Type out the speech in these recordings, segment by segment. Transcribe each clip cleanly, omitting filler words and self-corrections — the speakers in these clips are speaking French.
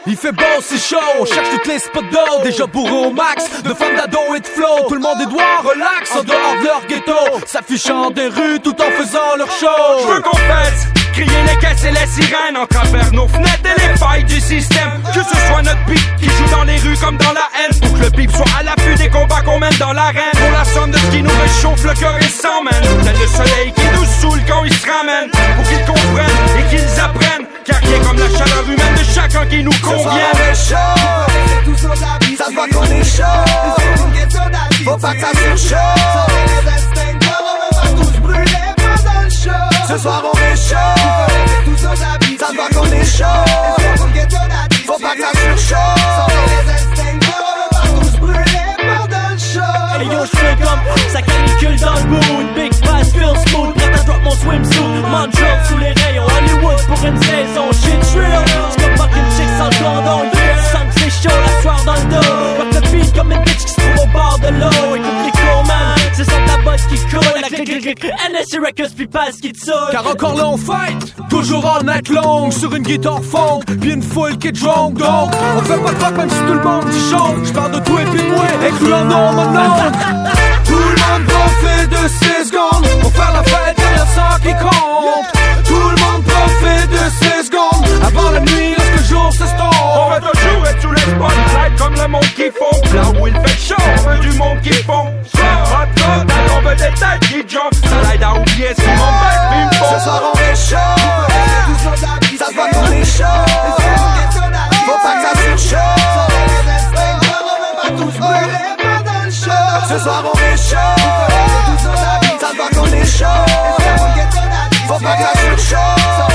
Il fait beau, c'est chaud, on cherche toutes les spots d'eau. Déjà bourré au max, de femmes d'ado et de flow. Tout le monde est droit, relax, en dehors de leur ghetto, s'affichant des rues tout en faisant leur show. Je veux qu'on fesse, crier les caisses et les sirènes en travers nos fenêtres et les failles du système. Que ce soit notre beat qui joue dans les rues comme dans la haine, pour que le beat soit à l'affût des combats qu'on mène dans l'arène. Pour la somme de ce qui nous réchauffe le cœur et s'emmène, tel le soleil qui nous saoule quand il se ramène. Pour qu'ils comprennent et qu'ils apprennent, car rien comme la chaleur humaine de chacun qui nous convient. Ce soir on est chaud, ça se voit qu'on est chaud. Faut pas que ça surchauffe. On va tous brûler pendant le show. Ce soir on est chaud, ça se voit qu'on est chaud. Faut pas que ça surchauffe. On va tous brûler pendant le show. Hey yo, j'fais comme ça canicule dans le mood. Big bass, feel smooth, prêt à drop mon swimsuit. Montreal sous les rayons, Hollywood pour une saison. Shit real, c'est comme fucking chicks sans le blondon. Yeah, sens que c'est chaud, la soirée dans le dos. Rock le beat comme une bitch qui se trouve au bord de l'eau. Écoute les cours, man, c'est son de la bosse qui coule. La clic, NSC Records puis passe qui te saoule. Car encore là on fight, toujours en night long, sur une guitare funk, puis une foule qui drunk. Donc, on fait pas de rock même si tout le monde dit chante. J'parle de toi et puis de moi, incluant non, mon nom. Tout le monde profite de ces secondes pour faire la fête, y'a ça qui compte. Tout le monde profite de ces secondes avant la nuit lorsque le jour s'estompe. On va toujours être sous les spotlights comme le monde qui fond. Là où il fait chaud, on veut du monde qui fond. Hot rod, on veut des têtes qui jump. Ça l'aide à oublier ce qu'on fait, puis me font. Ce soir on est chaud, ça se voit qu'on est chaud. Faut pas que ça surchauffe. On va tous brûler pendant le show. Ce soir on est chaud, ça se voit qu'on est chaud. Faut pas que ça surchauffe.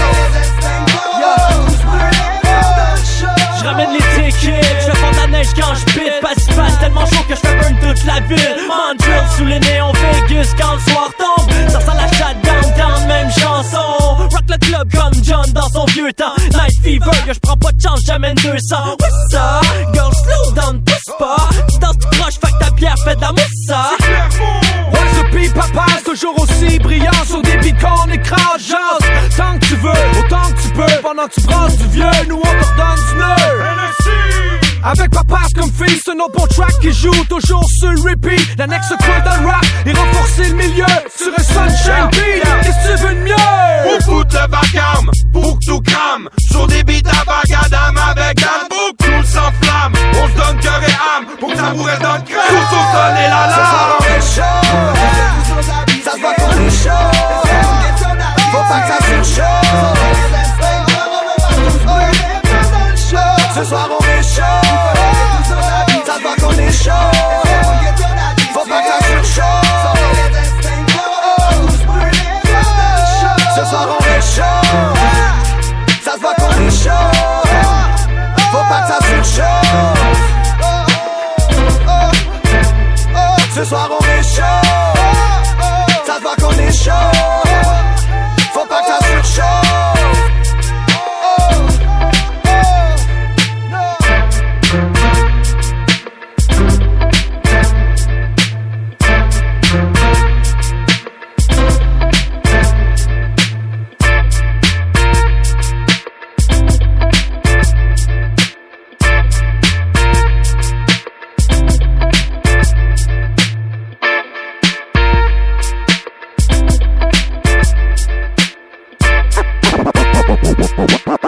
J'ramène les tickets, j'fais fondre la neige quand j'pite. Passe tellement chaud que j'fais burn toute la ville. Montreal sous les néons Vegas quand le soir tombe. Ça sent la chatte downtown, même chanson. Rock le club comme John dans son vieux temps. Night fever, yo j'prends pas de chance, j'amène 200. Ouais ça, girl slow down, pousse pas. Tu danses tu croches, fait que ta bière fait de la moussa. What's the beat, papa, toujours aussi brillant sur des beats qu'on écrase, jase. Tant que tu veux, autant que tu peux. Pendant que tu brasses du vieux, nous on te redonne du bleu. Avec papa comme fils, un autre bon track qui joue toujours sur le repeat. L'annexe coule dans le rap et renforcer le milieu sur un sunshine beat. Qu'est-ce que tu veux de mieux? Pour foutre le vacarme, pour que tout crame. Sur des beats à bagadam avec un bouc, tout s'enflamme. On se donne cœur et âme pour que ça vous reste dans le crâne. Tout sur sonner la Ce soir on lame. est chaud, ça se voit qu'on est chaud. Faut pas que ça surchauffe. Ce soir on est chaud, ça se voit qu'on est chaud. Faut pas que ça surchauffe. Ce soir on est chaud, ça se voit qu'on est chaud. Faut pas que ça surchauffe. Ce soir on est chaud, ça se voit qu'on est chaud. Faut pas que ça surchauffe. What?